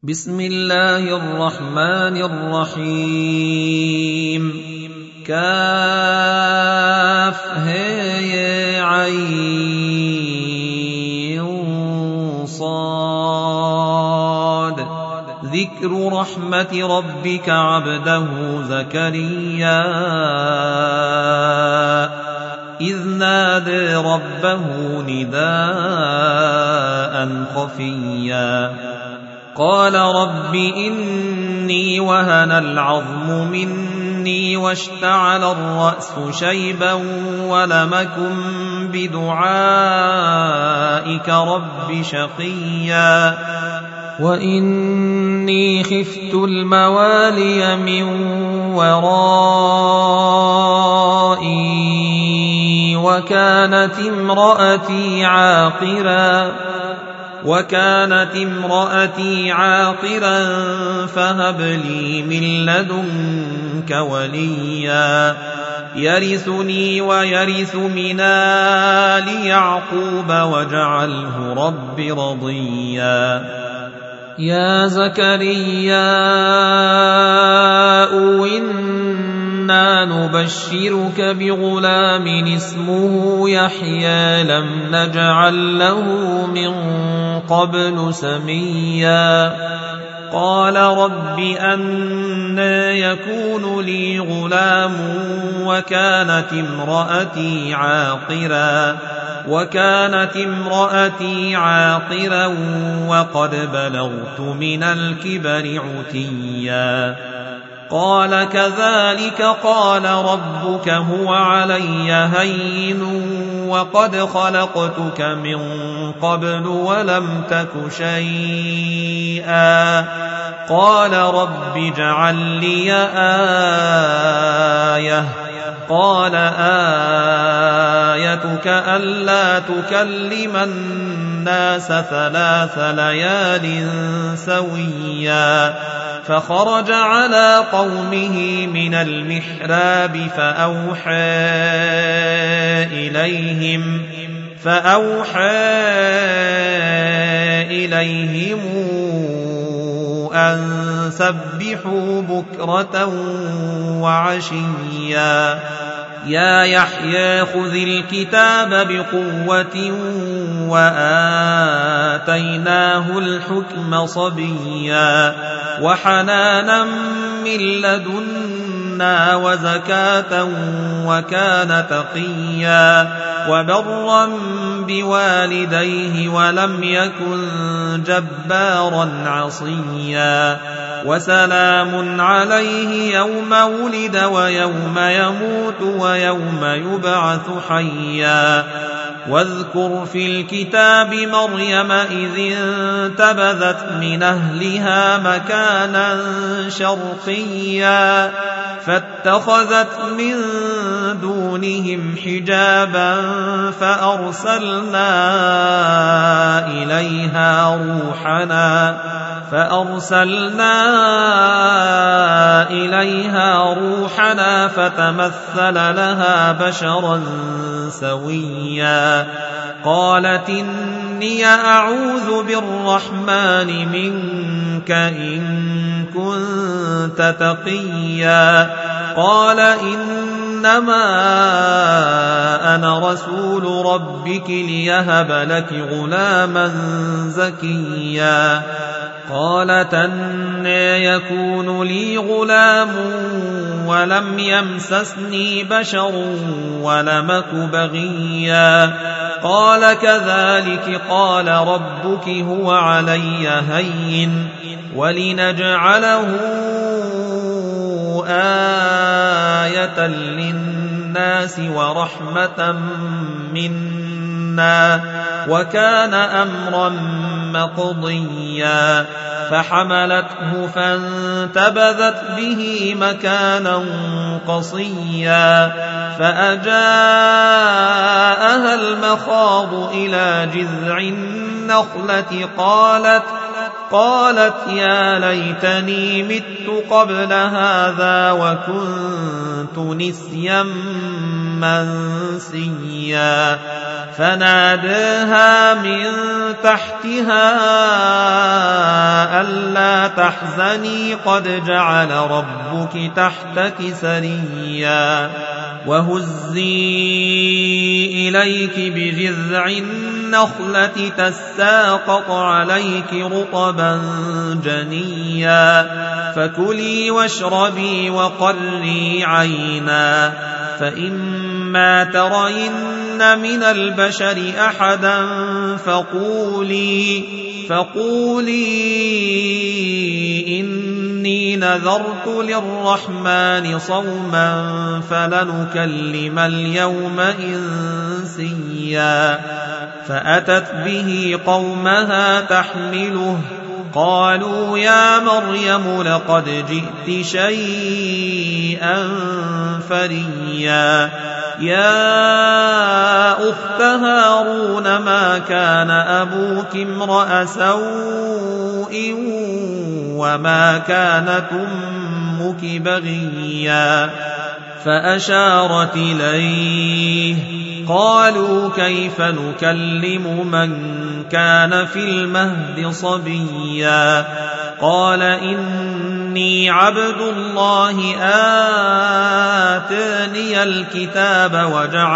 بسم الله الرحمن الرحيم كافها ذكر رحمة ربك عبده زكريا إذ نادى ربه نداء خفيا قال رب إني وهن العظم مني واشتعل الرأس شيبا ولم أكن بدعائك رب شقيا وإني خفت الموالي من ورائي وكانت امرأتي عاقرا فهب لي من لدنك وليا يرثني ويرث من آل يعقوب واجعله رب رضيا يا زكريا إنا نبشرك بغلام اسمه يحيى لم نجعل له من قبل سميا قال رب أنى يكون لي غلام وكانت امرأتي عاقرا وقد بلغت من الكبر عتيا قال كذلك قال ربك هو علي هين وقد خلقتك من قبل ولم تك شيئا قال رب اجعل لي آية قال آيتك ألا تكلم الناس 3 ليال سويا فخرج على قومه من المحراب فأوحى إليهم أن سبحوا بكرة وعشيا يا يحيى خذ الكتاب بقوة وآتيناه الحكم صبيا وحنانا من لدنا وزكاة وكان تقيا وبرا بوالديه ولم يكن جبارا عصيا وسلام عليه يوم ولد ويوم يموت ويوم يبعث حيا واذكر في الكتاب مريم إذ انتبذت من أهلها مكانا شرقيا فاتخذت من دونهم حجابا فأرسلنا إليها روحنا فتمثل لها بشرا سويا قالت إني أعوذ بالرحمن منك إن كنت تقيا قال إنما أنا رسول ربك ليهب لك غلاما زكيا قالت أنى يكون لي غلام ولم يمسسني بشر ولم أك بغيا قال كذلك قال ربك هو علي هين ولنجعله آية للناس ورحمة منا وكان أمرا مقضيا فحملته فانتبذت به مكانا قصيا فأجاءها المخاض إلى جذع النخلة قالت يا ليتني مت قبل هذا وكنت نسيا منسيا فناداها من تحتها ألا تحزني قد جعل ربك تحتك سريا وهزي إليك بجذع النخلة تساقط عليك رطبا جنيا فكلي واشربي وقري عينا فإما ترين من البشر أحدا فقولي إني نذرت للرحمن صوما فلنكلم اليوم إنسيا فأتت به قومها تحمله قالوا يا مريم لقد جئت شيئا فريا يا أخت هارون ما كان أبوك امرأ سوء وما كانت أمك بغيا فأشارت إليه قالوا كيف نكلم من كان في المهد صبيا قال إني عبد الله آتاني الكتاب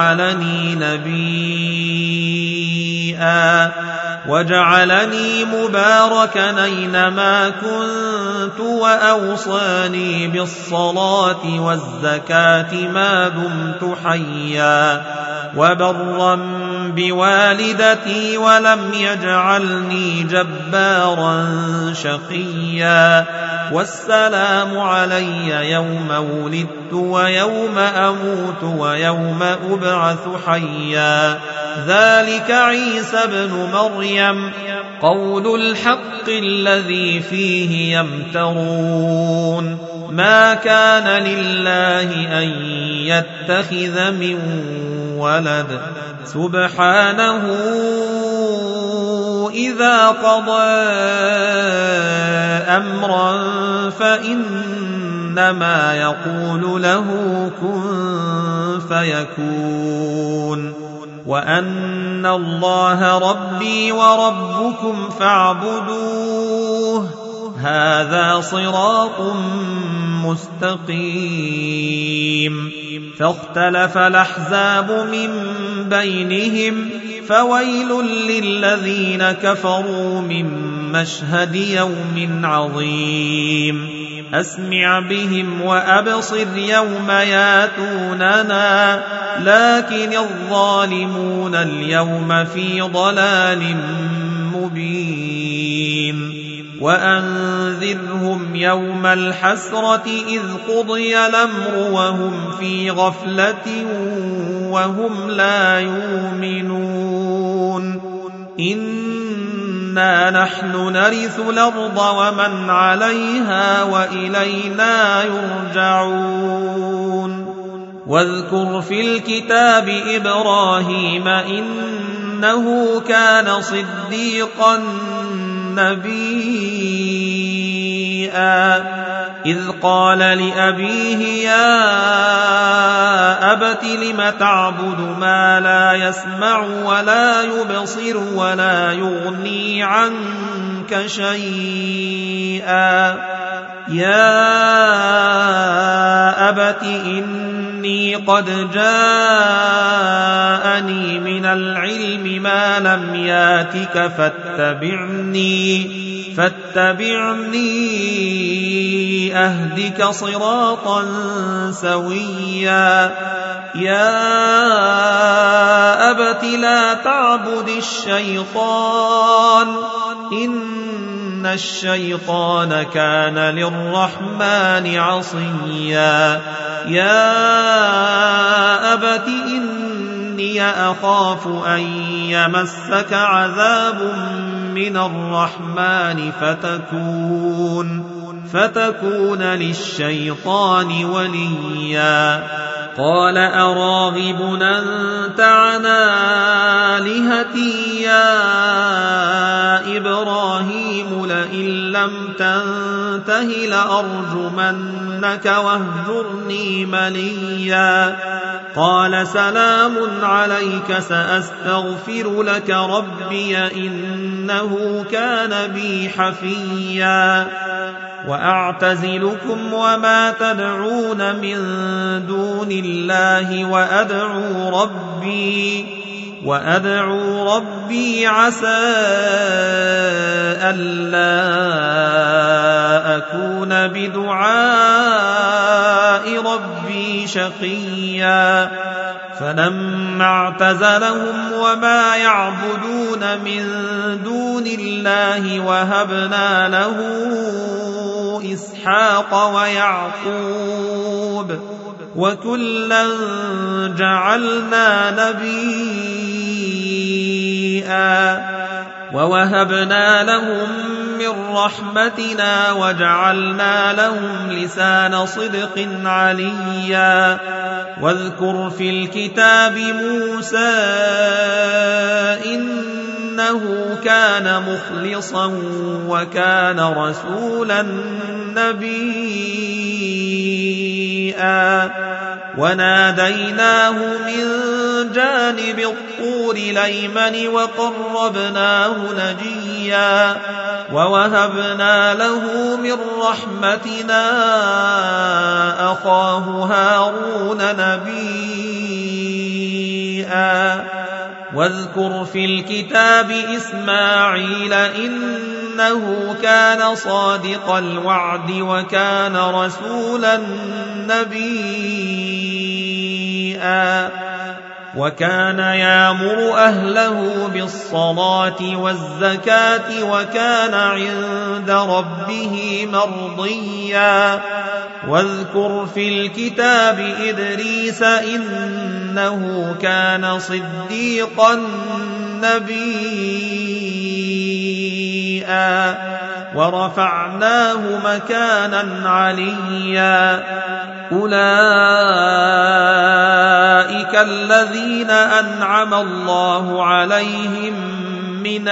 وجعلني مباركا أينما كنت وأوصاني بالصلاة والزكاة ما دمت حيا وبرا بوالدتي ولم يجعلني جبارا شقيا والسلام علي يوم ولدت ويوم أموت ويوم أبعث حيا ذلك عيسى ابن مريم قول الحق الذي فيه يمترون ما كان لله أن يتخذ من ولد سبحانه إذا قضى أمرا فإنما يقول له كن فيكون وأن الله ربي وربكم فاعبدوه هذا صراط مستقيم فاختلف الأحزاب من بينهم فويل للذين كفروا من مشهد يوم عظيم أسمع بهم وأبصر يوم ياتوننا لكن الظالمون اليوم في ضلال مبين وأنذرهم يوم الحسرة إذ قضي الأمر وهم في غفلة وهم لا يؤمنون إنا نحن نرث الأرض ومن عليها وإلينا يرجعون واذكر في الكتاب إبراهيم إنه كان صديقا نبيا إذ قال لأبيه يا أبت لم تعبد ما لا يسمع ولا يبصر ولا يغني عنك شيئا يا أبت إني قد جاءني من العلم ما لم ياتك فاتبعني أهدك صراطا سويا يا أبت لا تعبد الشيطان إن الشيطان كان للرحمن عصيا يا أبت إني أخاف أن يمسك عذاب من الرحمن فتكون للشيطان وليا قال أراغب أنت عن آلهتي يا إبراهيم لئن لم تنته لأرجمنك واهجرني مليا قال سلام عليك سأستغفر لك ربي إنه كان بي حفيا وأعتزلكم وما تدعون من دون الله وأدعو ربي عسى ألا أكون بدعاء ربي شقيا فلما اعتزلهم وما يعبدون من دون الله وهبنا له إسحاق ويعقوب وكلا جعلنا نبيا ووهبنا لهم من رحمتنا وجعلنا لهم لسان صدق عليا واذكر في الكتاب موسى إنه كان مخلصا وكان رسولا نبيا وناديناه من جانب الطور الأيمن وقربناه نجيا ووهبنا له من رحمتنا أخاه هارون نبيا واذكر في الكتاب إسماعيل إنه كان صادق الوعد وكان رسولا نبيا وكان يأمر أهله بالصلاة والزكاة وكان عند ربه مرضيا واذكر في الكتاب إدريس إنه كان صديقا نبيا ورفعناه مكانا عليا أولئك الذين أنعم الله عليهم من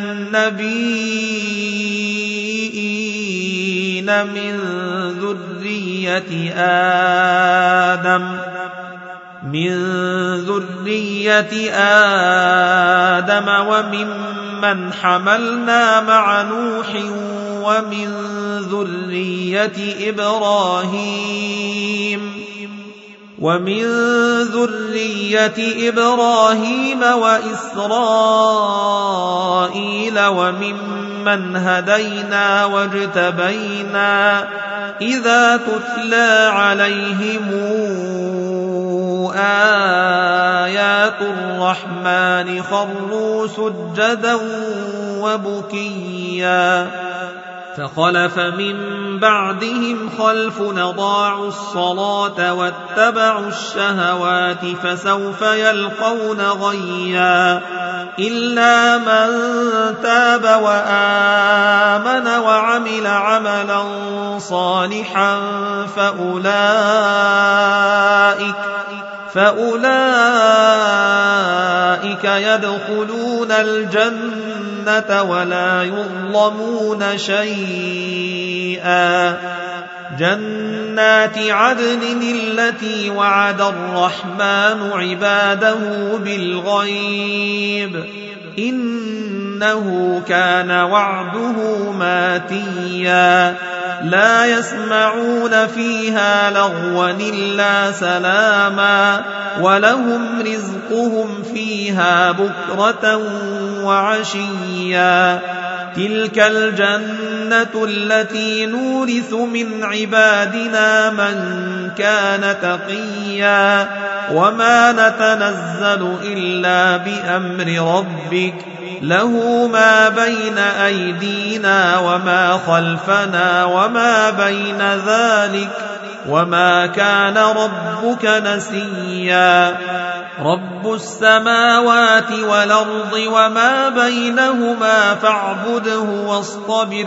النبيين من ذرية آدم وممن حملنا مع نوح ومن ذرية إبراهيم وإسرائيل وممن هدينا واجتبينا إذا تتلى عليهم آيات الرحمن خروا سجدا وبكيا فخلف من بعدهم خلف أضاعوا الصلاة واتبعوا الشهوات فسوف يلقون غيا إلا من تاب وآمن وعمل عملا صالحا فأولئك يدخلون الجنة ولا يظلمون شيئا جنات عدن التي وعد الرحمن عباده بالغيب إنه كان وعده ماتيا لا يسمعون فيها لغوا إلا سلاما ولهم رزقهم فيها بكرة وعشيا تلك الجنة التي نورث من عبادنا من كان تقيا وما نتنزل إلا بأمر ربك له ما بين أيدينا وما خلفنا وما بين ذلك وما كان ربك نسيا رب السماوات والأرض وما بينهما فاعبده واصطبر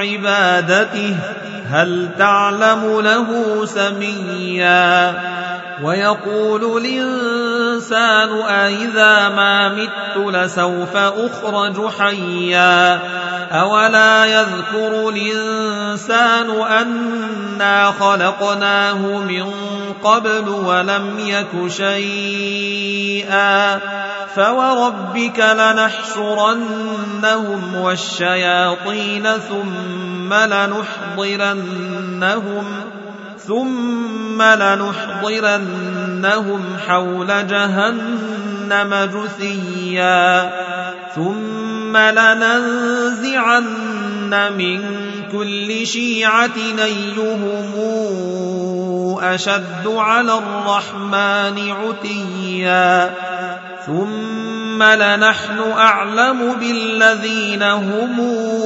لعبادته هل تعلم له سميا ويقول الإنسان أإذا ما مت لسوف أخرج حيا أولا يذكر الإنسان أنا خلقناه من قبل ولم يك شيئا فوربك لنحشرنهم والشياطين ثم لنحضرنهم حول جهنم جثيا ثم لننزعن من كل شيعة أيهم أشد على الرحمن عتيا ثم لنحن أعلم بالذين هم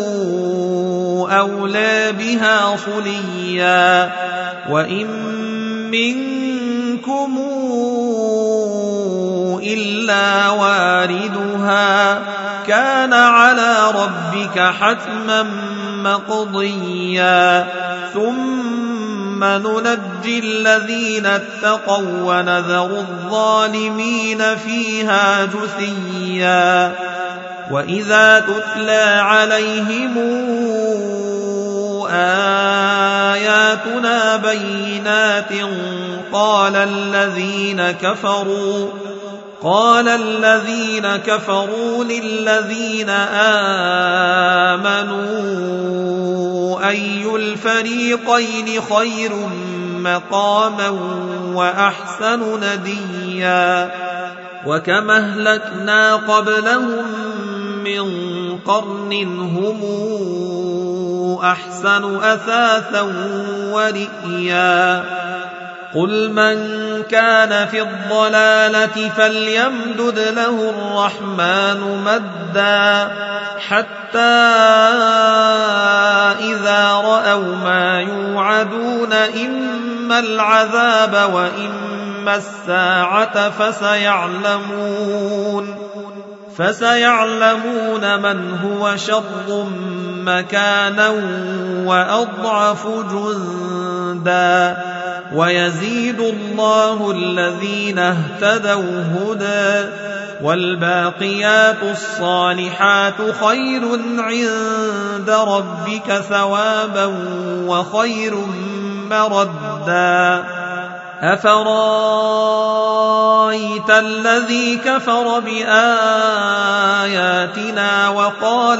أولى بها صليا وإن منكم إلا واردها كان على ربك حتما مقضيا ثم ننجي الذين اتقوا ونذر الظالمين فيها جثيا وإذا تتلى عليهم آياتنا بينات قال الذين كفروا للذين آمنوا أي الفريقين خير مقاما وأحسن نديا وكم أهلكنا قبلهم من قرن هم أحسن أثاثا ورئيا قل من كان في الضلالة فليمدد له الرحمن مدا حتى إذا رأوا ما يوعدون إما العذاب وإما الساعة فسيعلمون من هو شر مكانا وأضعف جندا ويزيد الله الذين اهتدوا هدى والباقيات الصالحات خير عند ربك ثوابا وخير مردا أفرايت الذي كفر بآياتنا وقال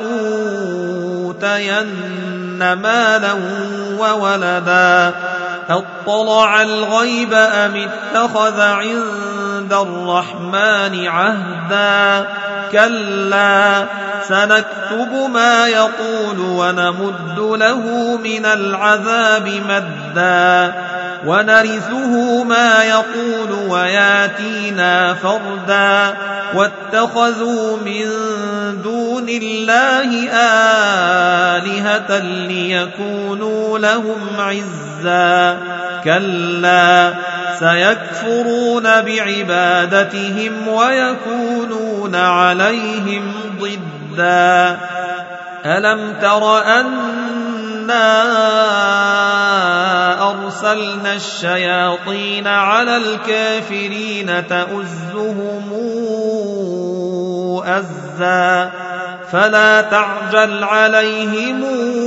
لأوتين مالا وولدا أطلع الغيب أم اتخذ عند الرحمن عهدا كلا سنكتب ما يقول ونمد له من العذاب مدا ونرثه ما يقول وياتينا فردا واتخذوا من دون الله آلهة ليكونوا لهم عزا كلا سيكفرون بعبادتهم ويكونون عليهم ضدا ألم تر أنا أرسلنا الشياطين على الكافرين تؤزهم أزا فلا تعجل عليهم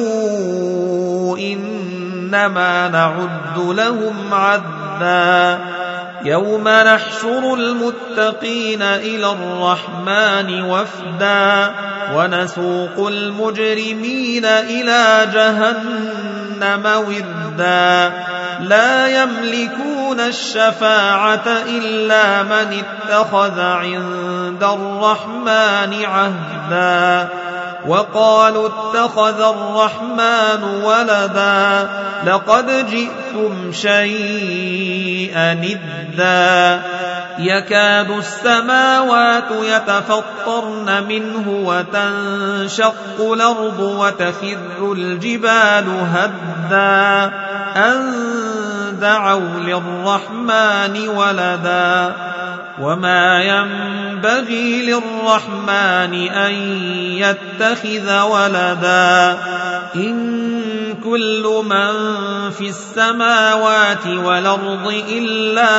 إنما نعد لهم عدا يوم نحشر المتقين إلى الرحمن وفدا ونسوق المجرمين إلى جهنم وردا لا يملكون الشفاعة إلا من اتخذ عند الرحمن عهدا وقالوا اتخذ الرحمن ولدا لقد جئتم شيئا إدا يكاد السماوات يتفطرن منه وتنشق الأرض وتخر الجبال هدا أن دعوا للرحمن ولدا وما ينبغي للرحمن أن يتخذ ولدا إن كل من في السماوات والأرض إلا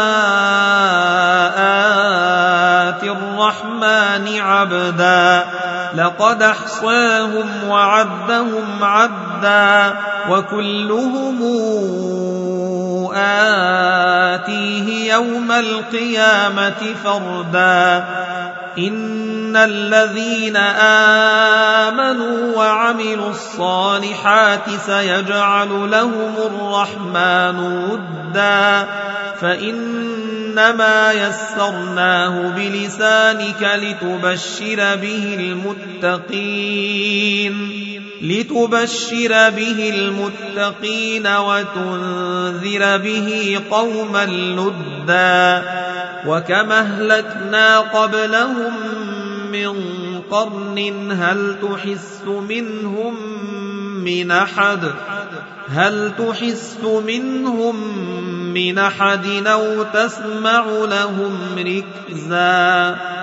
آتي الرحمن عبدا لقد أحصاهم وعدهم عدا وكلهم آتيه يوم القيامة فردا إن الذين آمنوا وعملوا الصالحات سيجعل لهم الرحمن ودا فإنما يسرناه بلسانك لتبشر به المتقين وتنذر به قوما لدا وكما أهلكنا قبلهم من قرن هل تحس منهم من أحد أو تسمع لهم ركزا